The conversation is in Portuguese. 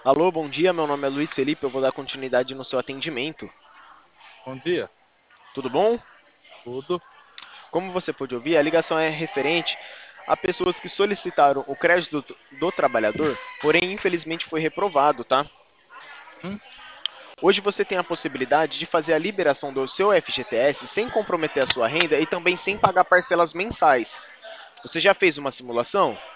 Alô, bom dia. Meu nome é Luiz Felipe. Eu vou dar continuidade no seu atendimento. Bom dia, Tudo bom? tudo. Como você pôde ouvir, a ligação é referente a pessoas que solicitaram o crédito do trabalhador, porém, infelizmente, foi reprovado, tá? Hum? Hoje você tem a possibilidade de fazer a liberação do seu FGTS sem comprometer a sua renda e também sem pagar parcelas mensais. Você já fez uma simulação?